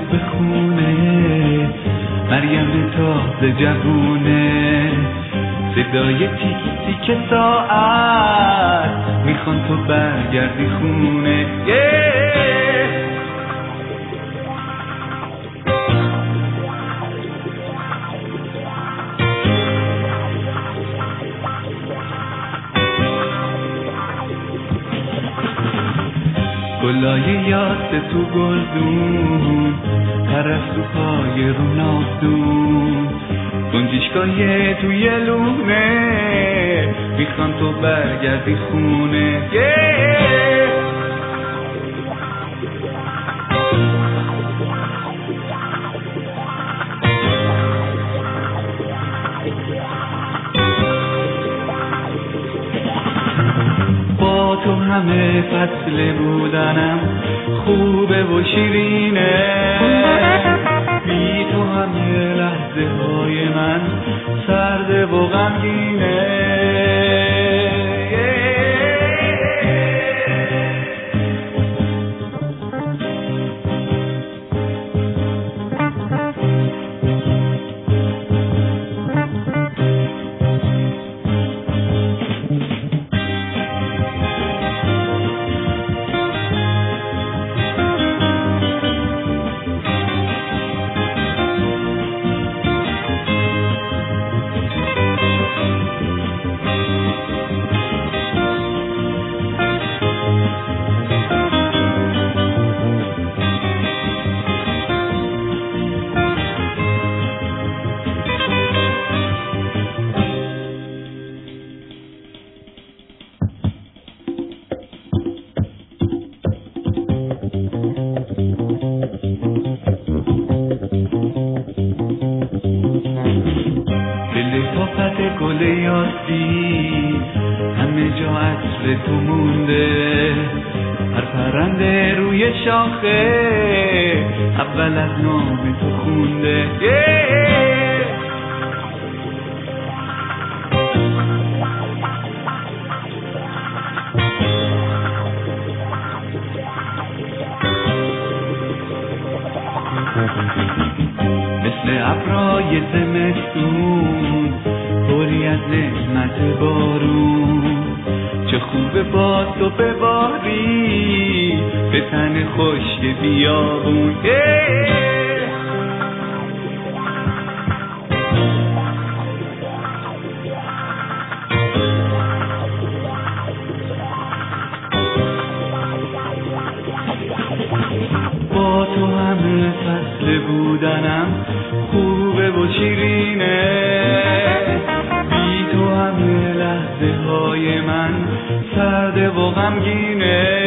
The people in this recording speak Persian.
بخونه، مریم تازه جوونه، صدای تیک تیک ساعت میخوان تو برگردی خونه. گلای یاست تو گلدون، پرستو پای رو نافدون، گنجشگاه توی لونه، میخوان تو برگردی خونه. با تو همه فصل بودنم خوبه و شیرینه، بی تو همه لحظه های من سرده و غمگینه. گل یادی همه جا عطر تو مونده، هر پرنده روی شاخه اول از نام تو خونده. مثل ابرای زمستون پری از نعمت بارون، چه خوبه با تو بباری به تن خشک بیابون. با تو همه فصل بودنم خوبه و شیرینه، بی تو همه لحظه های من سرده و غمگینه.